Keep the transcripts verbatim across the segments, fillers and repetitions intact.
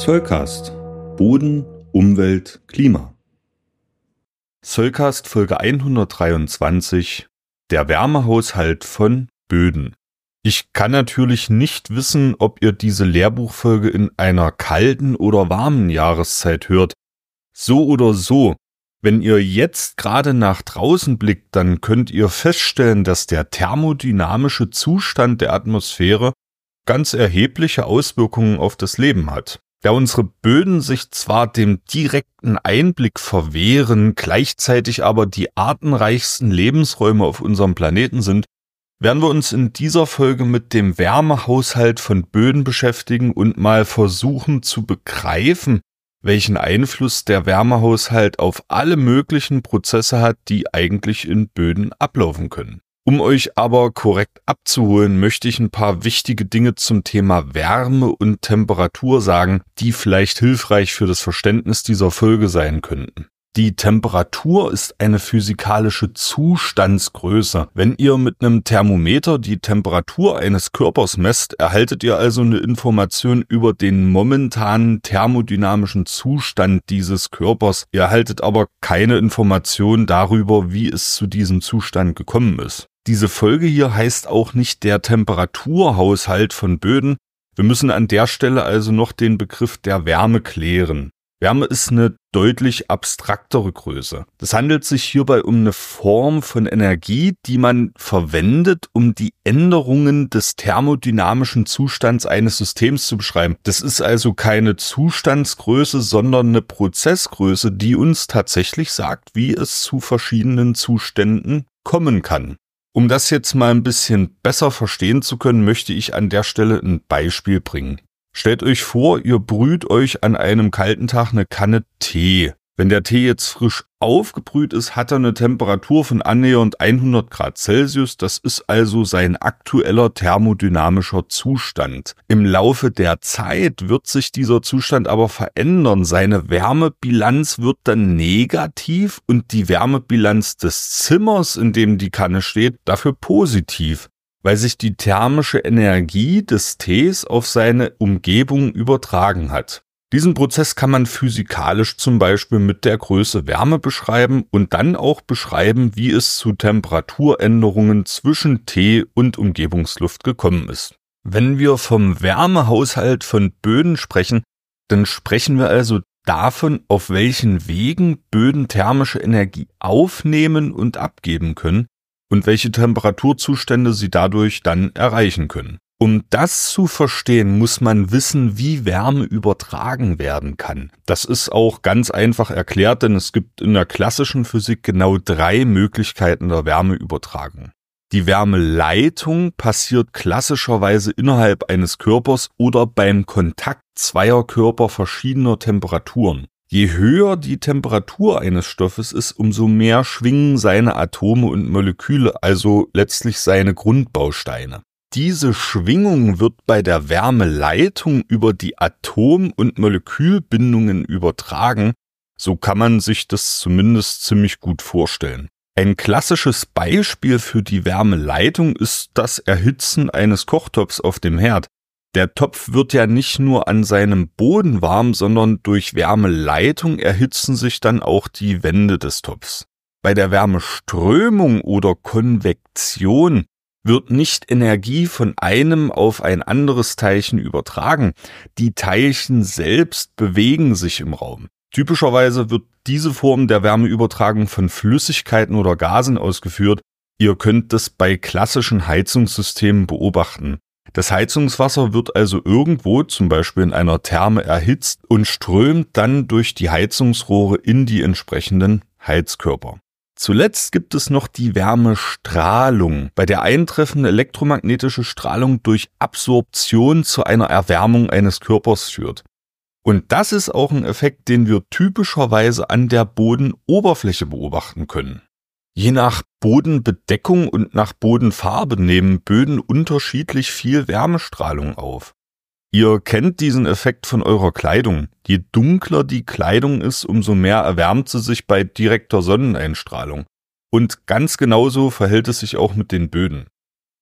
Zollcast. Boden, Umwelt, Klima. Zollcast Folge hundertdreiundzwanzig. Der Wärmehaushalt von Böden. Ich kann natürlich nicht wissen, ob ihr diese Lehrbuchfolge in einer kalten oder warmen Jahreszeit hört. So oder so, wenn ihr jetzt gerade nach draußen blickt, dann könnt ihr feststellen, dass der thermodynamische Zustand der Atmosphäre ganz erhebliche Auswirkungen auf das Leben hat. Da unsere Böden sich zwar dem direkten Einblick verwehren, gleichzeitig aber die artenreichsten Lebensräume auf unserem Planeten sind, werden wir uns in dieser Folge mit dem Wärmehaushalt von Böden beschäftigen und mal versuchen zu begreifen, welchen Einfluss der Wärmehaushalt auf alle möglichen Prozesse hat, die eigentlich in Böden ablaufen können. Um euch aber korrekt abzuholen, möchte ich ein paar wichtige Dinge zum Thema Wärme und Temperatur sagen, die vielleicht hilfreich für das Verständnis dieser Folge sein könnten. Die Temperatur ist eine physikalische Zustandsgröße. Wenn ihr mit einem Thermometer die Temperatur eines Körpers messt, erhaltet ihr also eine Information über den momentanen thermodynamischen Zustand dieses Körpers. Ihr erhaltet aber keine Information darüber, wie es zu diesem Zustand gekommen ist. Diese Folge hier heißt auch nicht der Temperaturhaushalt von Böden. Wir müssen an der Stelle also noch den Begriff der Wärme klären. Wärme ist eine deutlich abstraktere Größe. Es handelt sich hierbei um eine Form von Energie, die man verwendet, um die Änderungen des thermodynamischen Zustands eines Systems zu beschreiben. Das ist also keine Zustandsgröße, sondern eine Prozessgröße, die uns tatsächlich sagt, wie es zu verschiedenen Zuständen kommen kann. Um das jetzt mal ein bisschen besser verstehen zu können, möchte ich an der Stelle ein Beispiel bringen. Stellt euch vor, ihr brüht euch an einem kalten Tag eine Kanne Tee. Wenn der Tee jetzt frisch aufgebrüht ist, hat er eine Temperatur von annähernd hundert Grad Celsius. Das ist also sein aktueller thermodynamischer Zustand. Im Laufe der Zeit wird sich dieser Zustand aber verändern. Seine Wärmebilanz wird dann negativ und die Wärmebilanz des Zimmers, in dem die Kanne steht, dafür positiv, weil sich die thermische Energie des Tees auf seine Umgebung übertragen hat. Diesen Prozess kann man physikalisch zum Beispiel mit der Größe Wärme beschreiben und dann auch beschreiben, wie es zu Temperaturänderungen zwischen Tee und Umgebungsluft gekommen ist. Wenn wir vom Wärmehaushalt von Böden sprechen, dann sprechen wir also davon, auf welchen Wegen Böden thermische Energie aufnehmen und abgeben können und welche Temperaturzustände sie dadurch dann erreichen können. Um das zu verstehen, muss man wissen, wie Wärme übertragen werden kann. Das ist auch ganz einfach erklärt, denn es gibt in der klassischen Physik genau drei Möglichkeiten der Wärmeübertragung. Die Wärmeleitung passiert klassischerweise innerhalb eines Körpers oder beim Kontakt zweier Körper verschiedener Temperaturen. Je höher die Temperatur eines Stoffes ist, umso mehr schwingen seine Atome und Moleküle, also letztlich seine Grundbausteine. Diese Schwingung wird bei der Wärmeleitung über die Atom- und Molekülbindungen übertragen, so kann man sich das zumindest ziemlich gut vorstellen. Ein klassisches Beispiel für die Wärmeleitung ist das Erhitzen eines Kochtopfs auf dem Herd. Der Topf wird ja nicht nur an seinem Boden warm, sondern durch Wärmeleitung erhitzen sich dann auch die Wände des Topfs. Bei der Wärmeströmung oder Konvektion wird nicht Energie von einem auf ein anderes Teilchen übertragen. Die Teilchen selbst bewegen sich im Raum. Typischerweise wird diese Form der Wärmeübertragung von Flüssigkeiten oder Gasen ausgeführt. Ihr könnt das bei klassischen Heizungssystemen beobachten. Das Heizungswasser wird also irgendwo, zum Beispiel in einer Therme, erhitzt und strömt dann durch die Heizungsrohre in die entsprechenden Heizkörper. Zuletzt gibt es noch die Wärmestrahlung, bei der eintreffende elektromagnetische Strahlung durch Absorption zu einer Erwärmung eines Körpers führt. Und das ist auch ein Effekt, den wir typischerweise an der Bodenoberfläche beobachten können. Je nach Bodenbedeckung und nach Bodenfarbe nehmen Böden unterschiedlich viel Wärmestrahlung auf. Ihr kennt diesen Effekt von eurer Kleidung. Je dunkler die Kleidung ist, umso mehr erwärmt sie sich bei direkter Sonneneinstrahlung. Und ganz genauso verhält es sich auch mit den Böden.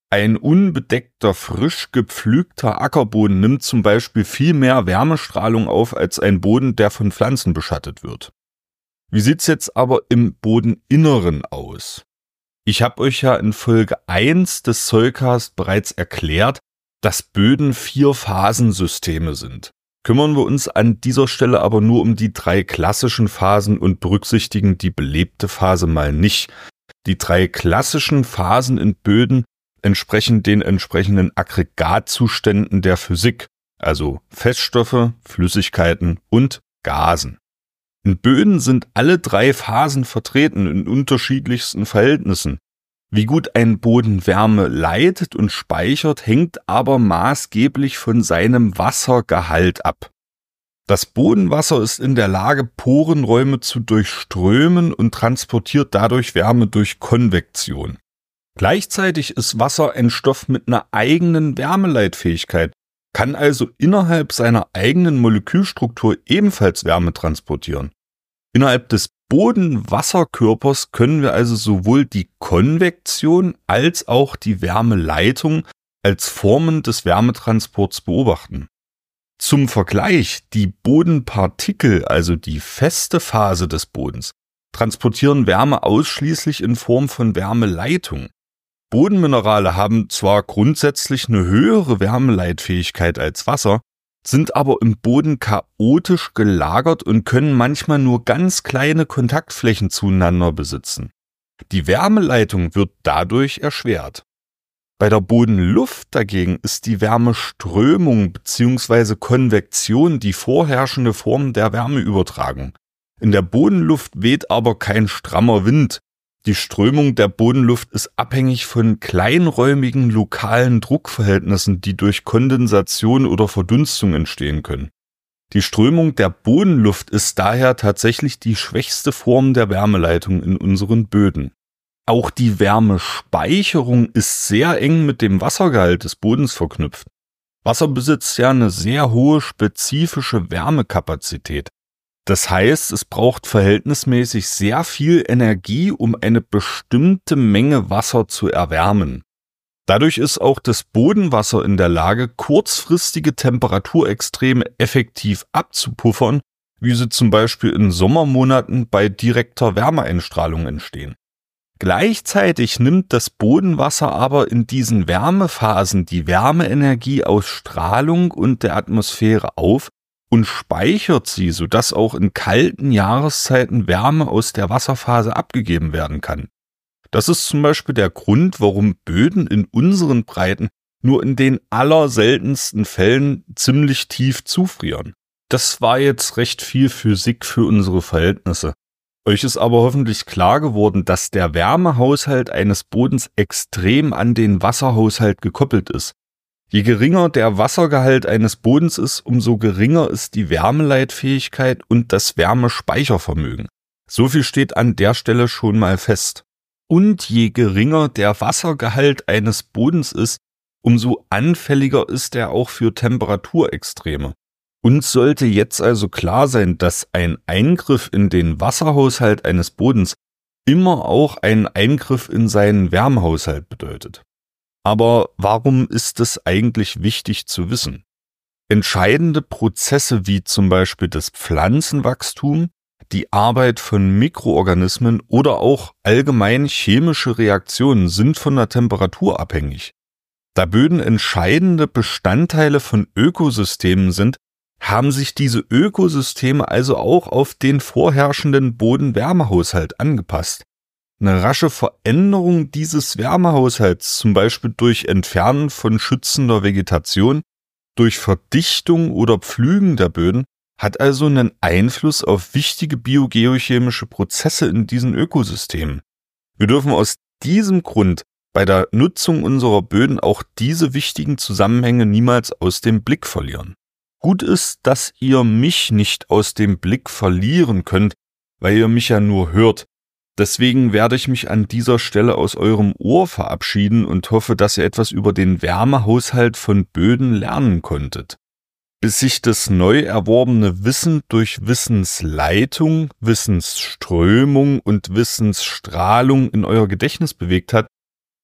Ein unbedeckter, frisch gepflügter Ackerboden nimmt zum Beispiel viel mehr Wärmestrahlung auf als ein Boden, der von Pflanzen beschattet wird. Wie sieht's jetzt aber im Bodeninneren aus? Ich habe euch ja in Folge eins des Soilcast bereits erklärt, dass Böden Vier-Phasensysteme sind. Kümmern wir uns an dieser Stelle aber nur um die drei klassischen Phasen und berücksichtigen die belebte Phase mal nicht. Die drei klassischen Phasen in Böden entsprechen den entsprechenden Aggregatzuständen der Physik, also Feststoffe, Flüssigkeiten und Gasen. In Böden sind alle drei Phasen vertreten in unterschiedlichsten Verhältnissen. Wie gut ein Boden Wärme leitet und speichert, hängt aber maßgeblich von seinem Wassergehalt ab. Das Bodenwasser ist in der Lage, Porenräume zu durchströmen und transportiert dadurch Wärme durch Konvektion. Gleichzeitig ist Wasser ein Stoff mit einer eigenen Wärmeleitfähigkeit, kann also innerhalb seiner eigenen Molekülstruktur ebenfalls Wärme transportieren. Innerhalb des Bodenwasserkörpers können wir also sowohl die Konvektion als auch die Wärmeleitung als Formen des Wärmetransports beobachten. Zum Vergleich, die Bodenpartikel, also die feste Phase des Bodens, transportieren Wärme ausschließlich in Form von Wärmeleitung. Bodenminerale haben zwar grundsätzlich eine höhere Wärmeleitfähigkeit als Wasser, sind aber im Boden chaotisch gelagert und können manchmal nur ganz kleine Kontaktflächen zueinander besitzen. Die Wärmeleitung wird dadurch erschwert. Bei der Bodenluft dagegen ist die Wärmeströmung bzw. Konvektion die vorherrschende Form der Wärmeübertragung. In der Bodenluft weht aber kein strammer Wind. Die Strömung der Bodenluft ist abhängig von kleinräumigen lokalen Druckverhältnissen, die durch Kondensation oder Verdunstung entstehen können. Die Strömung der Bodenluft ist daher tatsächlich die schwächste Form der Wärmeleitung in unseren Böden. Auch die Wärmespeicherung ist sehr eng mit dem Wassergehalt des Bodens verknüpft. Wasser besitzt ja eine sehr hohe spezifische Wärmekapazität. Das heißt, es braucht verhältnismäßig sehr viel Energie, um eine bestimmte Menge Wasser zu erwärmen. Dadurch ist auch das Bodenwasser in der Lage, kurzfristige Temperaturextreme effektiv abzupuffern, wie sie zum Beispiel in Sommermonaten bei direkter Wärmeeinstrahlung entstehen. Gleichzeitig nimmt das Bodenwasser aber in diesen Wärmephasen die Wärmeenergie aus Strahlung und der Atmosphäre auf und speichert sie, sodass auch in kalten Jahreszeiten Wärme aus der Wasserphase abgegeben werden kann. Das ist zum Beispiel der Grund, warum Böden in unseren Breiten nur in den allerseltensten Fällen ziemlich tief zufrieren. Das war jetzt recht viel Physik für unsere Verhältnisse. Euch ist aber hoffentlich klar geworden, dass der Wärmehaushalt eines Bodens extrem an den Wasserhaushalt gekoppelt ist. Je geringer der Wassergehalt eines Bodens ist, umso geringer ist die Wärmeleitfähigkeit und das Wärmespeichervermögen. So viel steht an der Stelle schon mal fest. Und je geringer der Wassergehalt eines Bodens ist, umso anfälliger ist er auch für Temperaturextreme. Uns sollte jetzt also klar sein, dass ein Eingriff in den Wasserhaushalt eines Bodens immer auch einen Eingriff in seinen Wärmehaushalt bedeutet. Aber warum ist es eigentlich wichtig zu wissen? Entscheidende Prozesse wie zum Beispiel das Pflanzenwachstum, die Arbeit von Mikroorganismen oder auch allgemein chemische Reaktionen sind von der Temperatur abhängig. Da Böden entscheidende Bestandteile von Ökosystemen sind, haben sich diese Ökosysteme also auch auf den vorherrschenden Bodenwärmehaushalt angepasst. Eine rasche Veränderung dieses Wärmehaushalts, zum Beispiel durch Entfernen von schützender Vegetation, durch Verdichtung oder Pflügen der Böden, hat also einen Einfluss auf wichtige biogeochemische Prozesse in diesen Ökosystemen. Wir dürfen aus diesem Grund bei der Nutzung unserer Böden auch diese wichtigen Zusammenhänge niemals aus dem Blick verlieren. Gut ist, dass ihr mich nicht aus dem Blick verlieren könnt, weil ihr mich ja nur hört. Deswegen werde ich mich an dieser Stelle aus eurem Ohr verabschieden und hoffe, dass ihr etwas über den Wärmehaushalt von Böden lernen konntet. Bis sich das neu erworbene Wissen durch Wissensleitung, Wissensströmung und Wissensstrahlung in euer Gedächtnis bewegt hat,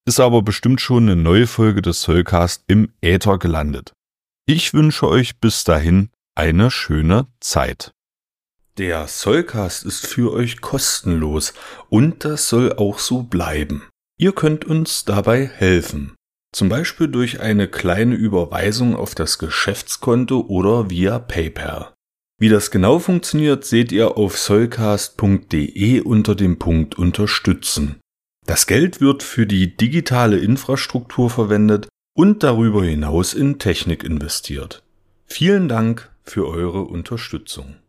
ist aber bestimmt schon eine neue Folge des Soilcast im Äther gelandet. Ich wünsche euch bis dahin eine schöne Zeit. Der Soilcast ist für euch kostenlos und das soll auch so bleiben. Ihr könnt uns dabei helfen, zum Beispiel durch eine kleine Überweisung auf das Geschäftskonto oder via PayPal. Wie das genau funktioniert, seht ihr auf soilcast punkt de unter dem Punkt Unterstützen. Das Geld wird für die digitale Infrastruktur verwendet und darüber hinaus in Technik investiert. Vielen Dank für eure Unterstützung.